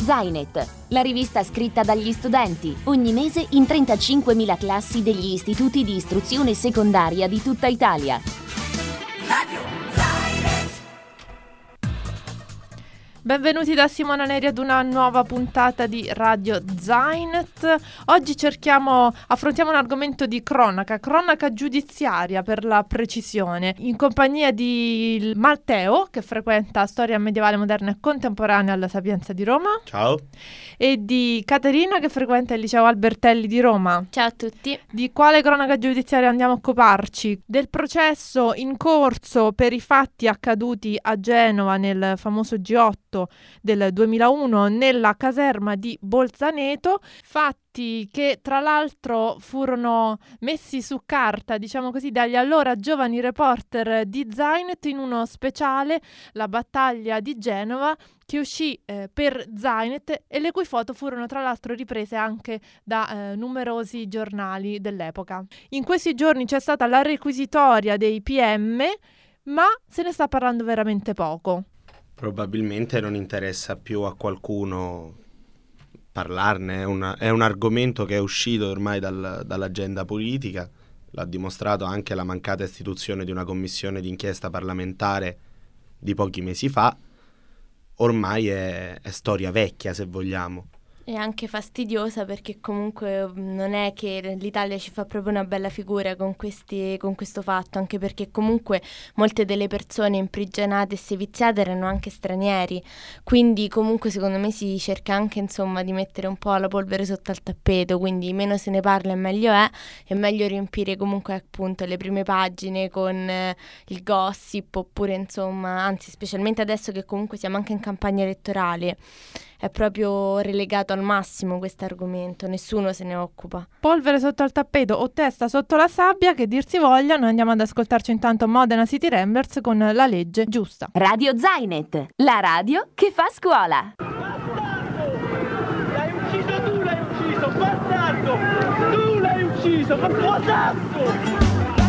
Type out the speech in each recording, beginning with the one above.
Zainet, la rivista scritta dagli studenti, ogni mese in 35.000 classi degli istituti di istruzione secondaria di tutta Italia. Radio Zainet. Benvenuti da Simona Neri ad una nuova puntata di Radio Zainet. Oggi affrontiamo un argomento di cronaca giudiziaria per la precisione, in compagnia di Matteo, che frequenta storia medievale, moderna e contemporanea alla Sapienza di Roma. Ciao. E di Caterina, che frequenta il liceo Albertelli di Roma. Ciao a tutti. Di quale cronaca giudiziaria andiamo a occuparci? Del processo in corso per i fatti accaduti a Genova nel famoso G8 del 2001 nella caserma di Bolzaneto, fatti che tra l'altro furono messi su carta, diciamo così, dagli allora giovani reporter di Zainet in uno speciale, La battaglia di Genova, che uscì per Zainet e le cui foto furono tra l'altro riprese anche da numerosi giornali dell'epoca. In questi giorni c'è stata la requisitoria dei PM, ma se ne sta parlando veramente poco. Probabilmente non interessa più a qualcuno parlarne, è un argomento che è uscito ormai dall'agenda politica, l'ha dimostrato anche la mancata istituzione di una commissione d'inchiesta parlamentare di pochi mesi fa, ormai è storia vecchia se vogliamo. È anche fastidiosa perché comunque non è che l'Italia ci fa proprio una bella figura con questo fatto, anche perché comunque molte delle persone imprigionate e seviziate erano anche stranieri, quindi comunque secondo me si cerca anche di mettere un po' la polvere sotto al tappeto, quindi meno se ne parla è meglio riempire comunque appunto le prime pagine con il gossip, oppure anzi specialmente adesso che comunque siamo anche in campagna elettorale. È proprio relegato al massimo questo argomento, nessuno se ne occupa. Polvere sotto al tappeto o testa sotto la sabbia, che dir si voglia. Noi andiamo ad ascoltarci intanto Modena City Ramblers con La legge giusta. Radio Zainet, la radio che fa scuola. L'hai ucciso, bastardo! Tu l'hai ucciso, bastardo!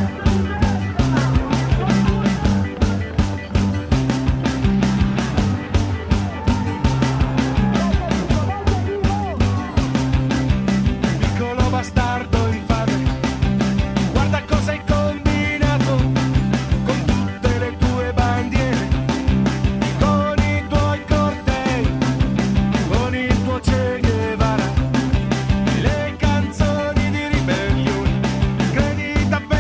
Bastardo infame, guarda cosa hai combinato con tutte le tue bandiere, con i tuoi cortei, con il tuo Che Guevara, le canzoni di ribellione. Credi davvero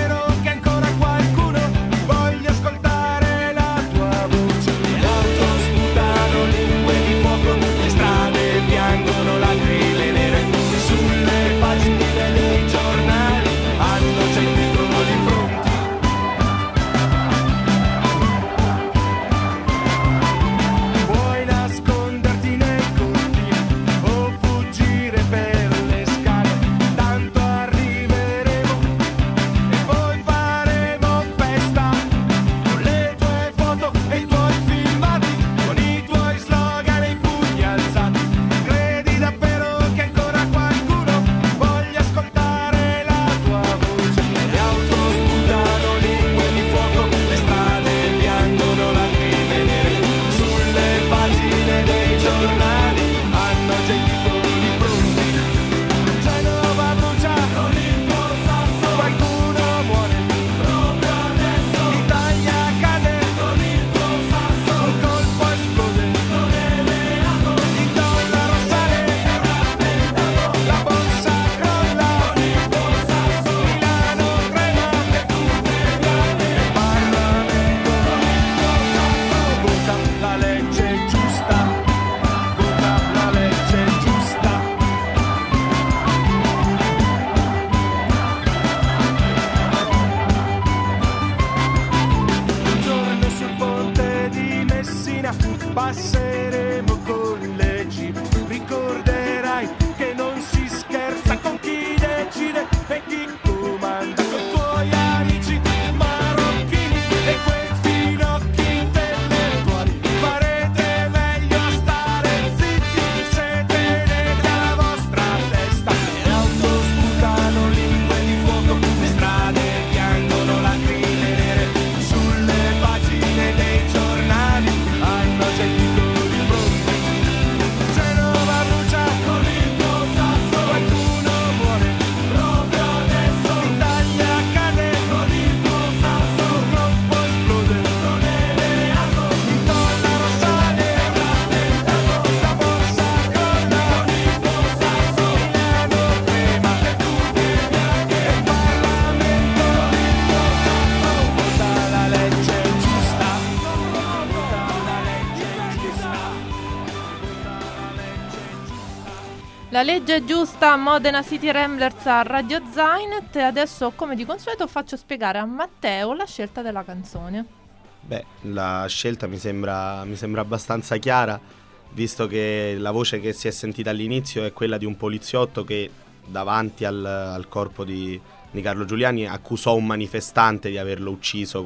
La legge è giusta, Modena City Ramblers a Radio Zainet. E adesso, come di consueto, faccio spiegare a Matteo la scelta della canzone. Beh, la scelta mi sembra abbastanza chiara, visto che la voce che si è sentita all'inizio è quella di un poliziotto che davanti al corpo di Carlo Giuliani accusò un manifestante di averlo ucciso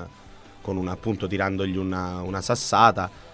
con appunto tirandogli una sassata.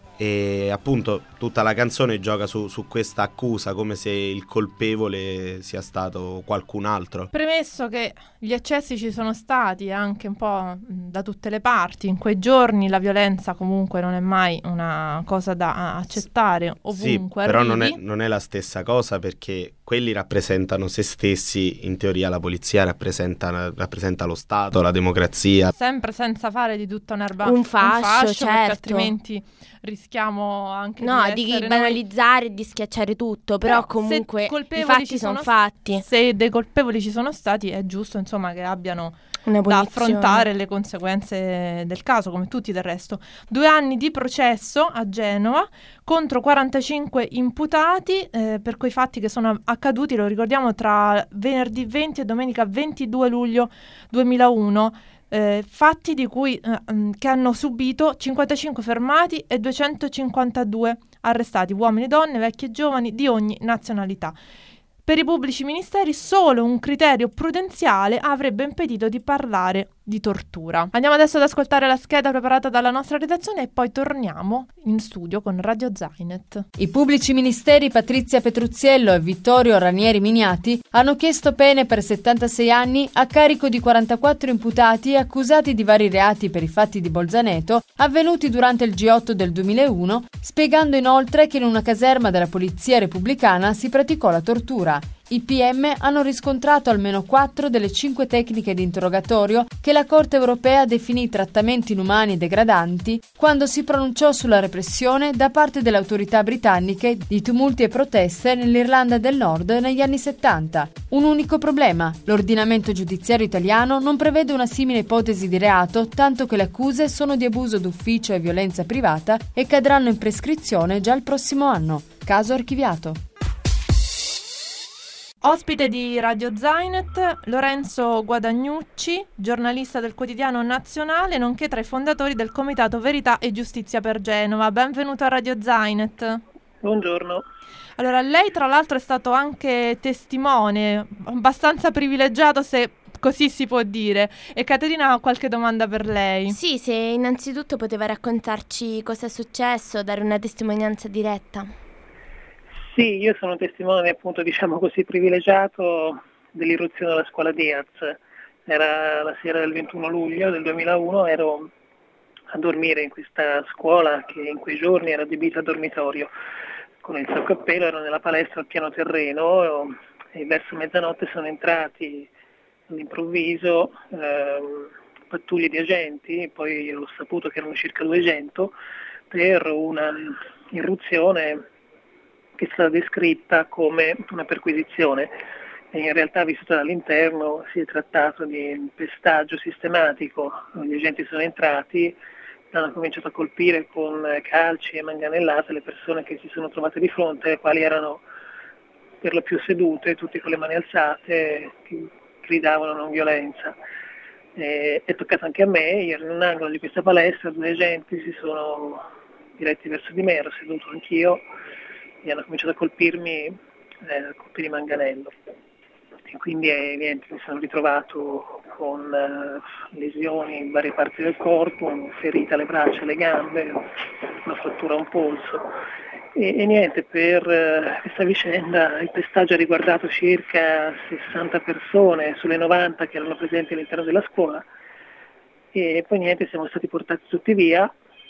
E appunto tutta la canzone gioca su questa accusa, come se il colpevole sia stato qualcun altro. Premesso che gli eccessi ci sono stati anche un po' da tutte le parti in quei giorni, la violenza comunque non è mai una cosa da accettare ovunque. Sì, però arrivi. non è la stessa cosa, perché quelli rappresentano se stessi, in teoria la polizia rappresenta lo Stato, la democrazia. Sempre senza fare di tutta un'erba Un fascio, perché certo. altrimenti rischiamo anche di essere banalizzare e di schiacciare tutto, però comunque se i colpevoli fatti ci sono fatti. Se dei colpevoli ci sono stati, è giusto insomma che abbiano Una da punizione. affrontare le conseguenze del caso, come tutti del resto. 2 anni di processo a Genova contro 45 imputati per quei fatti che sono accaduti, lo ricordiamo, tra venerdì 20 e domenica 22 luglio 2001. Fatti di cui che hanno subito 55 fermati e 252 arrestati, uomini, donne, vecchi e giovani di ogni nazionalità. Per i pubblici ministeri solo un criterio prudenziale avrebbe impedito di parlare di tortura. Andiamo adesso ad ascoltare la scheda preparata dalla nostra redazione e poi torniamo in studio con Radio Zainet. I pubblici ministeri Patrizia Petruzziello e Vittorio Ranieri Miniati hanno chiesto pene per 76 anni a carico di 44 imputati accusati di vari reati per i fatti di Bolzaneto avvenuti durante il G8 del 2001, spiegando inoltre che in una caserma della Polizia Repubblicana si praticò la tortura. I PM hanno riscontrato almeno 4 delle 5 tecniche di interrogatorio che la Corte europea definì trattamenti inumani e degradanti quando si pronunciò sulla repressione da parte delle autorità britanniche di tumulti e proteste nell'Irlanda del Nord negli anni 70. Un unico problema: l'ordinamento giudiziario italiano non prevede una simile ipotesi di reato, tanto che le accuse sono di abuso d'ufficio e violenza privata e cadranno in prescrizione già il prossimo anno. Caso archiviato. Ospite di Radio Zainet, Lorenzo Guadagnucci, giornalista del quotidiano Nazionale, nonché tra i fondatori del Comitato Verità e Giustizia per Genova. Benvenuto a Radio Zainet. Buongiorno. Allora, lei tra l'altro è stato anche testimone, abbastanza privilegiato se così si può dire. E Caterina ha qualche domanda per lei. Sì, se innanzitutto poteva raccontarci cosa è successo, dare una testimonianza diretta. Sì, io sono testimone, appunto, diciamo così, privilegiato dell'irruzione della scuola Diaz. Era la sera del 21 luglio del 2001, ero a dormire in questa scuola che in quei giorni era adibita a dormitorio. Con il sacco a pelo ero nella palestra al piano terreno e verso mezzanotte sono entrati all'improvviso pattuglie di agenti, poi ho saputo che erano circa 200, per una irruzione che è stata descritta come una perquisizione. E in realtà, vissuta dall'interno, si è trattato di un pestaggio sistematico. Gli agenti sono entrati, hanno cominciato a colpire con calci e manganellate le persone che si sono trovate di fronte, le quali erano per lo più sedute, tutti con le mani alzate, che gridavano non violenza. È toccato anche a me. Io ero in un angolo di questa palestra, 2 agenti si sono diretti verso di me, ero seduto anch'io, e hanno cominciato a colpirmi colpi di manganello. E quindi niente, mi sono ritrovato con lesioni in varie parti del corpo, ferite alle braccia e alle gambe, una frattura a un polso. E niente, per questa vicenda il pestaggio ha riguardato circa 60 persone sulle 90 che erano presenti all'interno della scuola. E poi niente, siamo stati portati tutti via.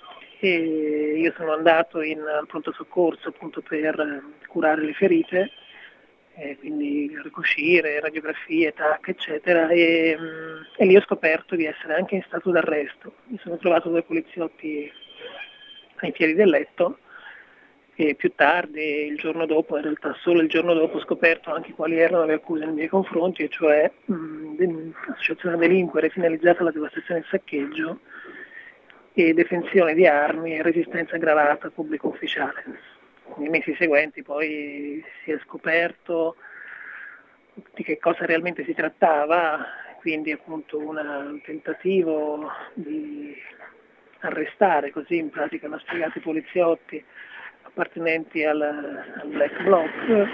E io sono andato al pronto soccorso appunto per curare le ferite, quindi ricuscire, radiografie, TAC, eccetera, e lì ho scoperto di essere anche in stato d'arresto. Mi sono trovato 2 poliziotti ai piedi del letto e più tardi, il giorno dopo, in realtà solo il giorno dopo, ho scoperto anche quali erano le accuse nei miei confronti, e cioè associazione a delinquere finalizzata alla devastazione e saccheggio, e detenzione di armi e resistenza aggravata a pubblico ufficiale. nei mesi seguenti poi si è scoperto di che cosa realmente si trattava, quindi appunto un tentativo di arrestare, così in pratica hanno spiegato i poliziotti appartenenti al Black Bloc,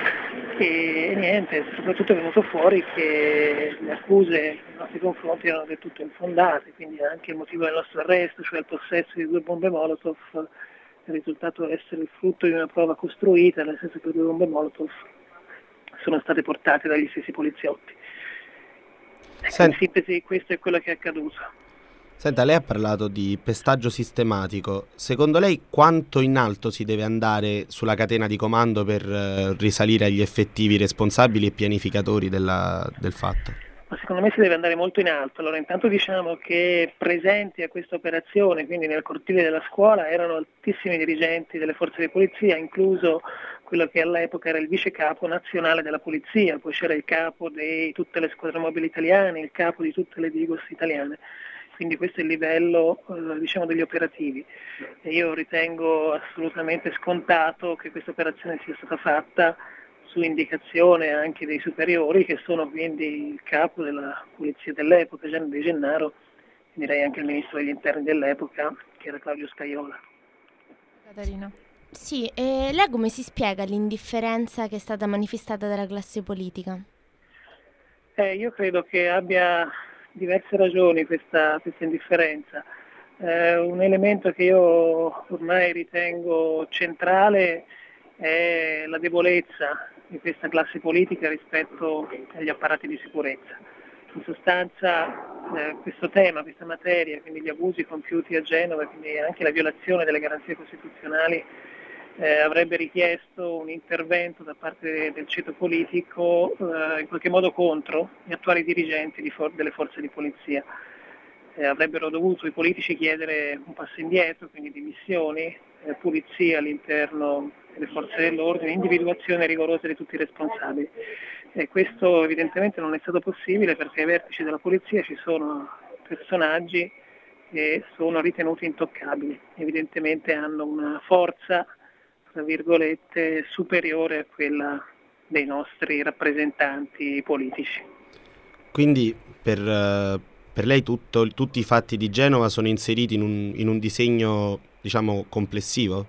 e niente, soprattutto è venuto fuori che le accuse nei nostri confronti erano del tutto infondate, quindi anche il motivo del nostro arresto, cioè il possesso di 2 bombe Molotov, è risultato essere il frutto di una prova costruita, nel senso che le 2 bombe Molotov sono state portate dagli stessi poliziotti. In sintesi questo è quello che è accaduto. Senta, lei ha parlato di pestaggio sistematico. Secondo lei quanto in alto si deve andare sulla catena di comando per risalire agli effettivi responsabili e pianificatori del fatto? Ma secondo me si deve andare molto in alto. Allora, intanto diciamo che presenti a questa operazione, quindi nel cortile della scuola, erano altissimi dirigenti delle forze di polizia, incluso quello che all'epoca era il vice capo nazionale della polizia, poi c'era il capo di tutte le squadre mobili italiane, il capo di tutte le Digos italiane. Quindi questo è il livello diciamo degli operativi, e io ritengo assolutamente scontato che questa operazione sia stata fatta su indicazione anche dei superiori, che sono quindi il capo della polizia dell'epoca, Gianni De Gennaro, e direi anche il ministro degli interni dell'epoca, che era Claudio Scajola. Caterina. Sì, e lei come si spiega l'indifferenza che è stata manifestata dalla classe politica? Io credo che abbia diverse ragioni questa indifferenza. Un elemento che io ormai ritengo centrale è la debolezza di questa classe politica rispetto agli apparati di sicurezza. In sostanza questo tema, questa materia, quindi gli abusi compiuti a Genova, quindi anche la violazione delle garanzie costituzionali, avrebbe richiesto un intervento da parte del ceto politico in qualche modo contro gli attuali dirigenti delle forze di polizia. Avrebbero dovuto i politici chiedere un passo indietro, quindi dimissioni, pulizia all'interno delle forze dell'ordine, individuazione rigorosa di tutti i responsabili. Questo evidentemente non è stato possibile perché ai vertici della polizia ci sono personaggi che sono ritenuti intoccabili, evidentemente hanno una forza, tra virgolette, superiore a quella dei nostri rappresentanti politici. Quindi per lei tutti i fatti di Genova sono inseriti in un disegno, diciamo, complessivo?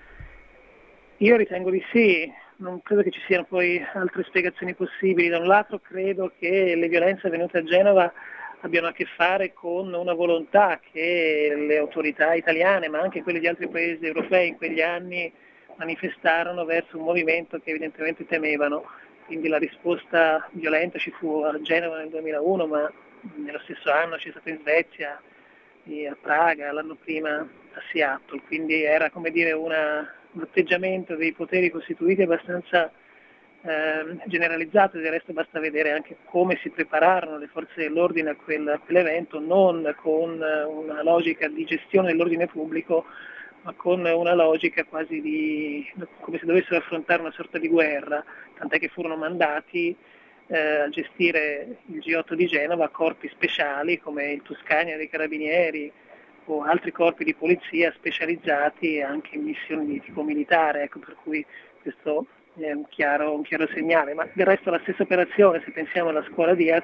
Io ritengo di sì, non credo che ci siano poi altre spiegazioni possibili. Da un lato credo che le violenze avvenute a Genova abbiano a che fare con una volontà che le autorità italiane, ma anche quelle di altri paesi europei in quegli anni manifestarono verso un movimento che evidentemente temevano. Quindi la risposta violenta ci fu a Genova nel 2001, ma nello stesso anno c'è stato in Svezia, a Praga, l'anno prima a Seattle. Quindi era, come dire, un atteggiamento dei poteri costituiti abbastanza generalizzato, e del resto basta vedere anche come si prepararono le forze dell'ordine a quell'evento, non con una logica di gestione dell'ordine pubblico, ma con una logica quasi come se dovessero affrontare una sorta di guerra, tant'è che furono mandati a gestire il G8 di Genova corpi speciali come il Tuscania dei Carabinieri o altri corpi di polizia specializzati anche in missioni di tipo militare, ecco, per cui questo è un chiaro segnale. Ma del resto la stessa operazione, se pensiamo alla scuola Diaz,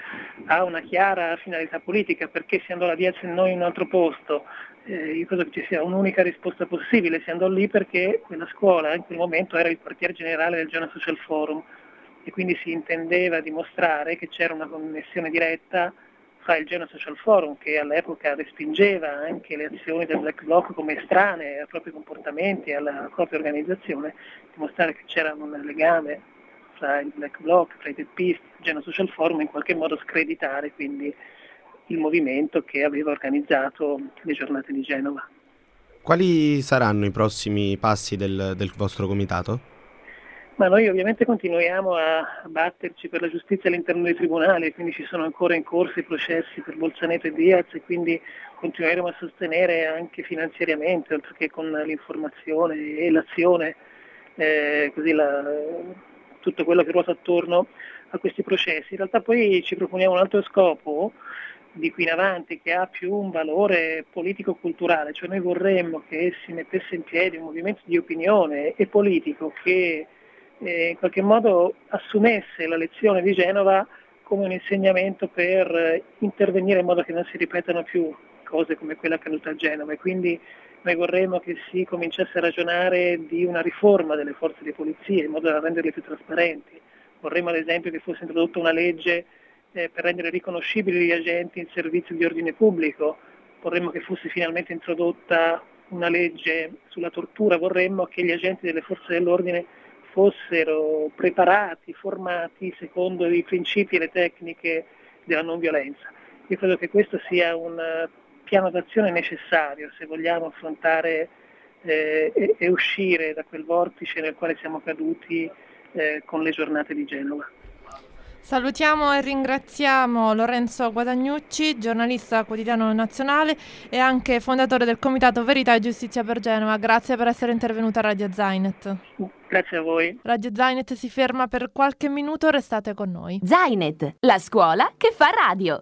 ha una chiara finalità politica. Perché si andò alla Diaz e non in un altro posto? Io credo che ci sia un'unica risposta possibile: si andò lì perché quella scuola in quel momento era il quartier generale del Genoa Social Forum, e quindi si intendeva dimostrare che c'era una connessione diretta fra il Genoa Social Forum, che all'epoca respingeva anche le azioni del Black Bloc come estranee ai propri comportamenti e alla propria organizzazione, dimostrare che c'era un legame fra il Black Bloc, fra i teppisti, il Genoa Social Forum, in qualche modo screditare quindi il movimento che aveva organizzato le giornate di Genova. Quali saranno i prossimi passi del vostro comitato? Ma noi ovviamente continuiamo a batterci per la giustizia all'interno dei tribunali, quindi ci sono ancora in corso i processi per Bolzaneto e Diaz, e quindi continueremo a sostenere anche finanziariamente, oltre che con l'informazione e l'azione, tutto quello che ruota attorno a questi processi. In realtà poi ci proponiamo un altro scopo, di qui in avanti che ha più un valore politico-culturale, cioè noi vorremmo che si mettesse in piedi un movimento di opinione e politico che in qualche modo assumesse la lezione di Genova come un insegnamento per intervenire in modo che non si ripetano più cose come quella accaduta a Genova, e quindi noi vorremmo che si cominciasse a ragionare di una riforma delle forze di polizia in modo da renderle più trasparenti. Vorremmo ad esempio che fosse introdotta una legge per rendere riconoscibili gli agenti in servizio di ordine pubblico, vorremmo che fosse finalmente introdotta una legge sulla tortura, vorremmo che gli agenti delle forze dell'ordine fossero preparati, formati secondo i principi e le tecniche della non violenza. Io credo che questo sia un piano d'azione necessario se vogliamo affrontare e uscire da quel vortice nel quale siamo caduti con le giornate di Genova. Salutiamo e ringraziamo Lorenzo Guadagnucci, giornalista quotidiano nazionale e anche fondatore del Comitato Verità e Giustizia per Genova. Grazie per essere intervenuta a Radio Zainet. Grazie a voi. Radio Zainet si ferma per qualche minuto, restate con noi. Zainet, la scuola che fa radio.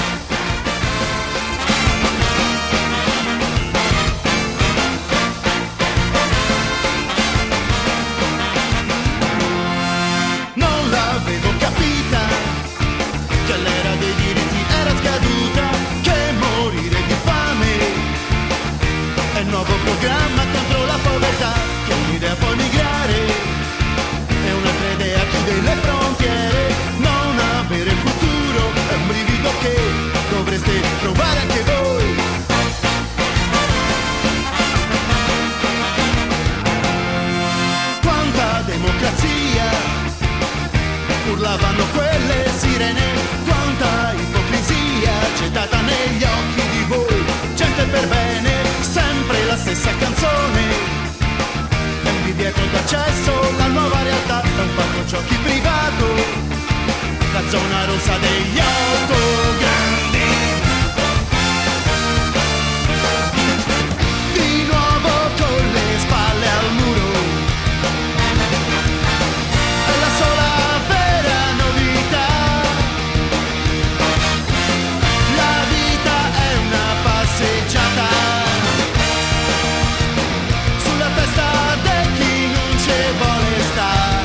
Non l'avevo capita, che l'era dei diritti era scaduta, che morire di fame è il nuovo programma contro la povertà, che un'idea può migrare e un'altra idea chiude le frontiere. Non avere futuro è un brivido che dovreste provare anche voi. Quanta democrazia, urlavano quelle sirene, quanta ipocrisia c'è data negli occhi di voi. Gente per bene, sempre la stessa canzone, è un divieto d'accesso, la nuova realtà è un parco giochi privato, la zona rossa degli autograndi. Di nuovo con le spalle al muro, è la sola vera novità. La vita è una passeggiata sulla testa di chi non ci vuole stare.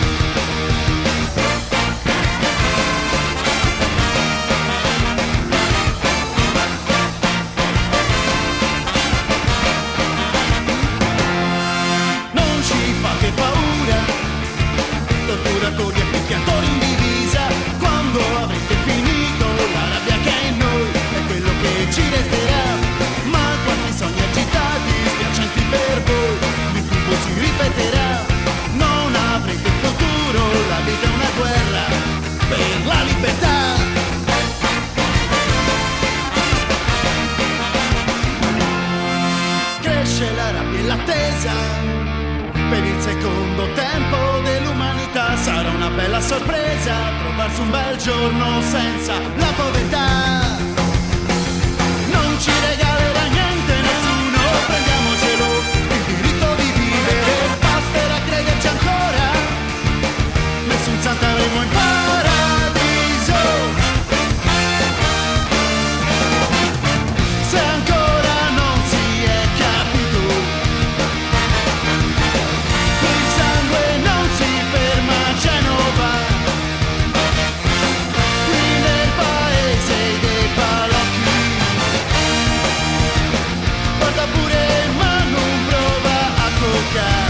Non ci fate paura, tortura con gli appicchiatori in divisa. Quando avrete finito la rabbia che è in noi è quello che ci resterà. Ma quanti sogni agitati, spiacenti per voi, l'incubo si ripeterà. Non avrete futuro, la vita è una guerra per la libertà. Cresce la rabbia e l'attesa per il secondo tempo dell'umanità. Sarà una bella sorpresa trovarsi un bel giorno senza la povertà. Non ci regalerà niente nessuno, prendiamocelo il diritto di vivere. Basterà crederci ancora, nessun santo avremo in paradiso. Se ancora non si è capito, il sangue non si ferma a Genova, qui nel paese dei balocchi. Guarda pure ma non prova a toccare.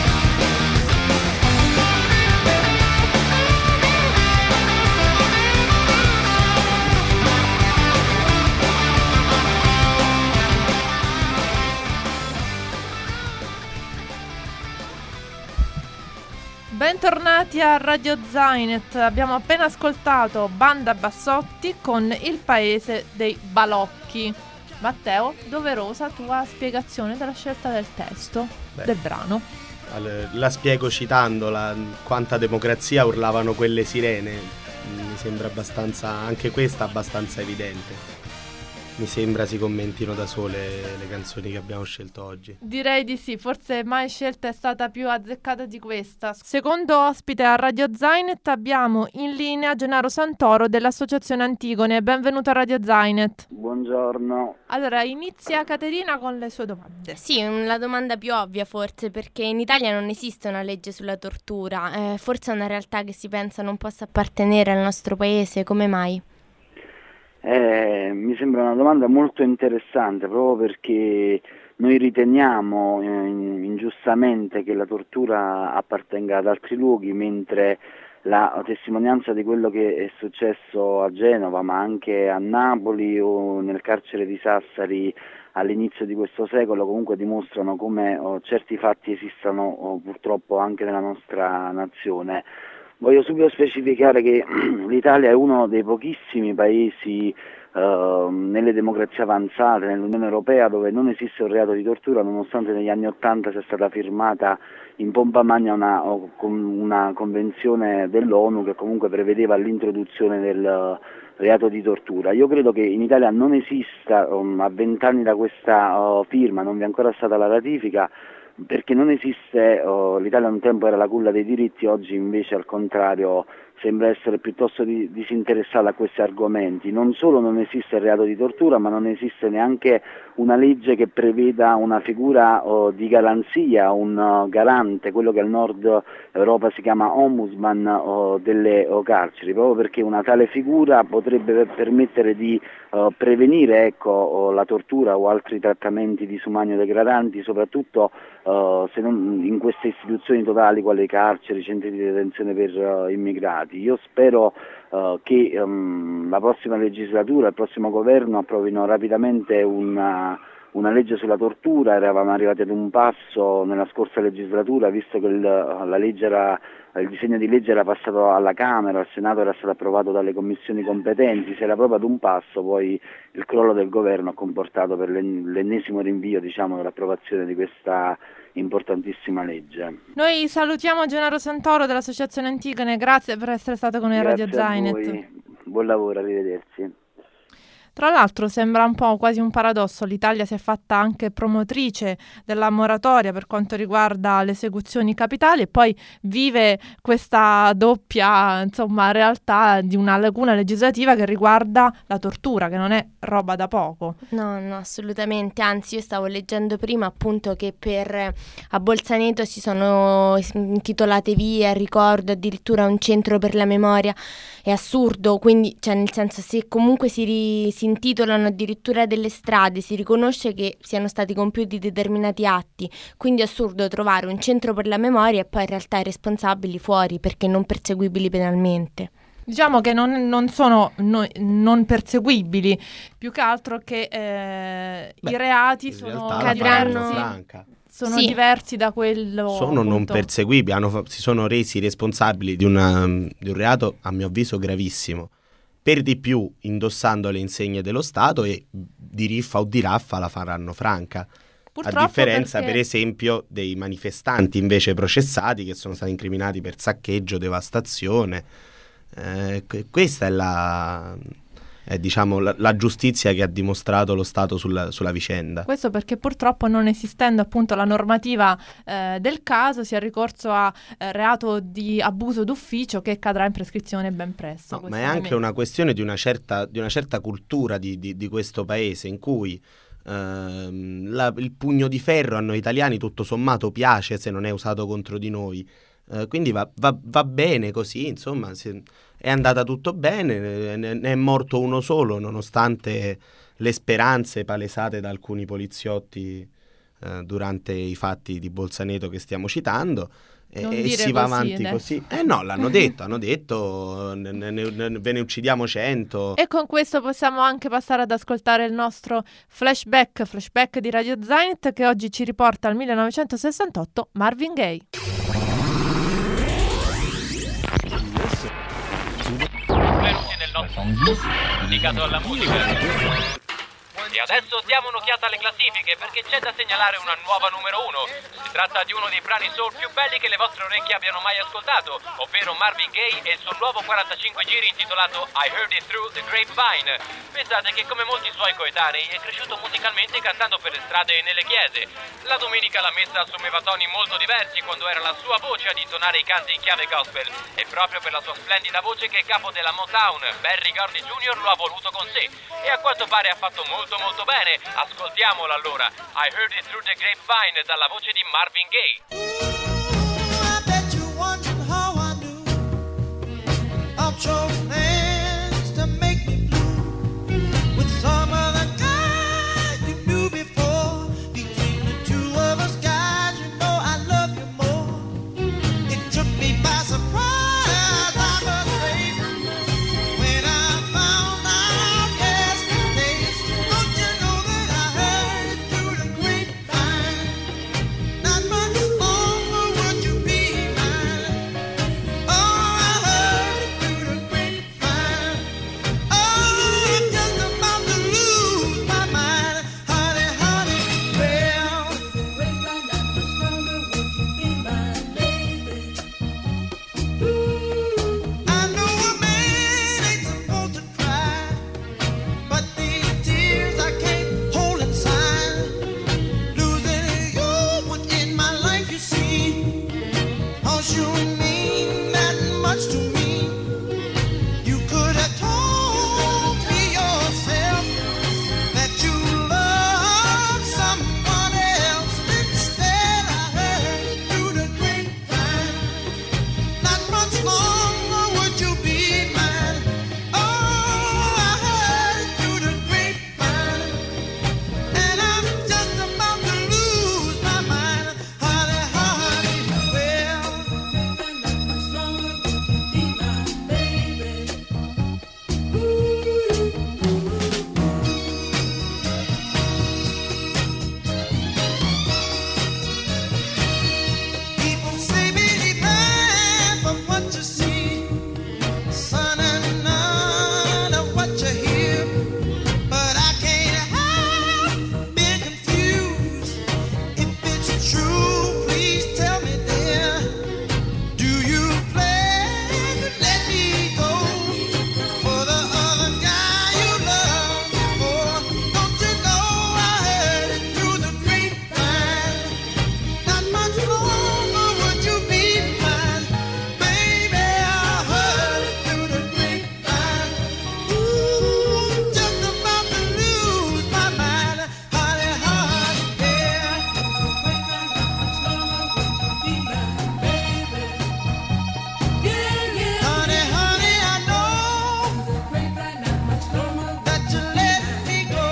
Bentornati a Radio Zainet. Abbiamo appena ascoltato Banda Bassotti con Il paese dei balocchi. Matteo, doverosa tua spiegazione della scelta del testo del brano. La spiego citando quanta democrazia urlavano quelle sirene. Mi sembra abbastanza, anche questa abbastanza evidente. mi sembra si commentino da sole le canzoni che abbiamo scelto oggi. Direi di sì, forse mai scelta è stata più azzeccata di questa. Secondo ospite a Radio Zainet abbiamo in linea Gennaro Santoro dell'Associazione Antigone. Benvenuto a Radio Zainet. Buongiorno. Allora, inizia Caterina con le sue domande. Sì, la domanda più ovvia forse, perché in Italia non esiste una legge sulla tortura. Forse è una realtà che si pensa non possa appartenere al nostro paese. Come mai? Mi sembra una domanda molto interessante, proprio perché noi riteniamo ingiustamente che la tortura appartenga ad altri luoghi, mentre la testimonianza di quello che è successo a Genova, ma anche a Napoli o nel carcere di Sassari all'inizio di questo secolo, comunque dimostrano come certi fatti esistano purtroppo anche nella nostra nazione. Voglio subito specificare che l'Italia è uno dei pochissimi paesi nelle democrazie avanzate, nell'Unione Europea, dove non esiste un reato di tortura, nonostante negli anni '80 sia stata firmata in pompa magna una convenzione dell'ONU che comunque prevedeva l'introduzione del reato di tortura. Io credo che in Italia non esista, a 20 anni da questa firma, non vi è ancora stata la ratifica, perché non esiste, l'Italia un tempo era la culla dei diritti, oggi invece al contrario sembra essere piuttosto disinteressata a questi argomenti. Non solo non esiste il reato di tortura, ma non esiste neanche una legge che preveda una figura di garanzia, un garante, quello che al nord Europa si chiama ombudsman delle carceri, proprio perché una tale figura potrebbe permettere di prevenire la tortura o altri trattamenti disumani o degradanti, soprattutto se non in queste istituzioni totali quali carceri, centri di detenzione per immigrati. Io spero che la prossima legislatura, il prossimo governo approvino rapidamente una legge sulla tortura. Eravamo arrivati ad un passo nella scorsa legislatura, visto che il disegno di legge era passato alla Camera, al Senato era stato approvato dalle commissioni competenti, si era proprio ad un passo, poi il crollo del governo ha comportato per l'ennesimo rinvio dell'approvazione di questa importantissima legge. Noi salutiamo Gennaro Santoro dell'Associazione Antigone, grazie per essere stato con noi a Radio Zainet. Grazie a voi, buon lavoro, arrivederci. Tra l'altro sembra un po' quasi un paradosso, l'Italia si è fatta anche promotrice della moratoria per quanto riguarda le esecuzioni capitali e poi vive questa doppia realtà di una lacuna legislativa che riguarda la tortura, che non è roba da poco. No, assolutamente, anzi io stavo leggendo prima appunto che a Bolzaneto si sono intitolate vie al ricordo, addirittura un centro per la memoria. È assurdo, quindi nel senso, se comunque si intitolano addirittura delle strade, si riconosce che siano stati compiuti determinati atti, quindi è assurdo trovare un centro per la memoria e poi in realtà i responsabili fuori perché non perseguibili penalmente. Diciamo che non sono non perseguibili, più che altro che i reati sono diversi da quello. Sono non perseguibili, si sono resi responsabili di un reato a mio avviso gravissimo, per di più indossando le insegne dello Stato, e di riffa o di raffa la faranno franca. Purtroppo, a differenza per esempio dei manifestanti invece processati che sono stati incriminati per saccheggio, devastazione. Questa è la giustizia che ha dimostrato lo Stato sulla vicenda. Questo perché purtroppo, non esistendo appunto la normativa del caso, si è ricorso a reato di abuso d'ufficio che cadrà in prescrizione ben presto. No, ma è anche una questione di una certa cultura di questo paese, in cui il pugno di ferro a noi italiani tutto sommato piace se non è usato contro di noi. Quindi va bene così, insomma, è andata tutto bene, ne è morto uno solo nonostante le speranze palesate da alcuni poliziotti durante i fatti di Bolzaneto che stiamo citando, e si va avanti così. No, hanno detto ve ne uccidiamo 100. E con questo possiamo anche passare ad ascoltare il nostro flashback di Radio Zainet, che oggi ci riporta al 1968, Marvin Gaye. Benvenuti nel nostro dedicato alla musica. E adesso diamo un'occhiata alle classifiche perché c'è da segnalare una nuova numero 1. Si tratta di uno dei brani soul più belli che le vostre orecchie abbiano mai ascoltato, ovvero Marvin Gaye e il suo nuovo 45 giri intitolato I Heard It Through the Grapevine. Pensate che come molti suoi coetanei è cresciuto musicalmente cantando per le strade e nelle chiese. La domenica la messa assumeva toni molto diversi quando era la sua voce ad intonare i canti in chiave gospel e proprio per la sua splendida voce che il capo della Motown, Berry Gordy Jr., lo ha voluto con sé e a quanto pare ha fatto molto bene. Ascoltiamolo allora, I Heard It Through the Grapevine dalla voce di Marvin Gaye. I bet you wondered how I knew of your plans to make me blue with some other guy you knew before. Between the two of us guys, you know I love you more. It took me by surprise, I must say, when I found out yesterday. Don't you know that I heard it through the grapevine? Not much longer would you be mine. Oh, I heard it through the grapevine. Oh, I'm just about to lose my mind. Honey, honey, well, grapevine, not much longer would you be mine, baby. I know a man ain't supposed to cry, but these tears I can't hold inside. Losing you was in my life, you see. 'Cause you mean that much to me. You could have told me yourself that you love someone else. Instead, I heard it through the grapevine. Not much longer would you be mine. Oh, I heard it through the grapevine. And I'm just about to lose my mind. Honey, honey, well, not much longer would you be mine, baby. People say believe half of what you see, son, and none of what you hear. But I can't help being confused. If it's true, please tell me, dear. Do you plan to let me go for the other guy you love before? Don't you know I heard it through the grapevine? Not much longer would you be mine, baby. I heard it through the grapevine. Ooh, just about to lose my mind, honey, honey, yeah. Not much longer would you be mine, baby. Yeah, yeah. Honey, honey, I know not much longer that you let me go.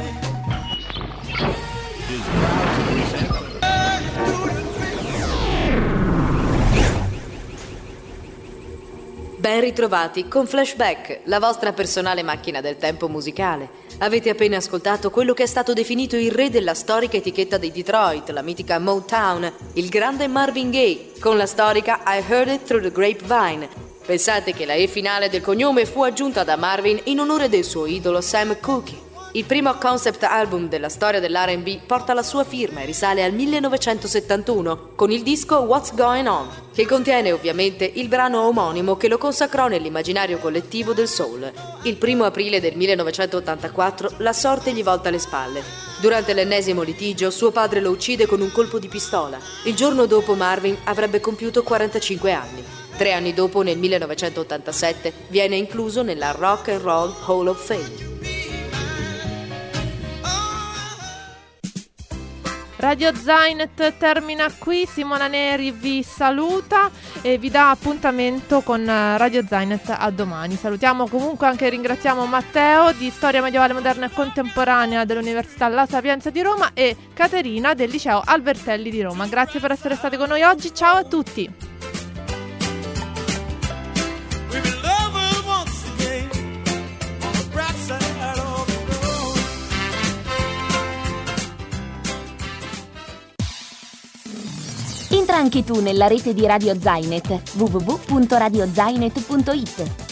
Ben ritrovati con Flashback, la vostra personale macchina del tempo musicale. Avete appena ascoltato quello che è stato definito il re della storica etichetta di Detroit, la mitica Motown, il grande Marvin Gaye, con la storica I Heard It Through the Grapevine. Pensate che la E finale del cognome fu aggiunta da Marvin in onore del suo idolo Sam Cooke. Il primo concept album della storia dell'R&B porta la sua firma e risale al 1971 con il disco What's Going On, che contiene ovviamente il brano omonimo che lo consacrò nell'immaginario collettivo del soul. Il 1 aprile del 1984 la sorte gli volta le spalle. Durante l'ennesimo litigio suo padre lo uccide con un colpo di pistola. Il giorno dopo Marvin avrebbe compiuto 45 anni. 3 anni dopo, nel 1987, viene incluso nella Rock and Roll Hall of Fame. Radio Zainet termina qui, Simona Neri vi saluta e vi dà appuntamento con Radio Zainet a domani. Salutiamo comunque anche e ringraziamo Matteo di Storia Medievale Moderna e Contemporanea dell'Università La Sapienza di Roma e Caterina del Liceo Albertelli di Roma. Grazie per essere stati con noi oggi, ciao a tutti! Entra anche tu nella rete di Radio Zainet, www.radiozainet.it.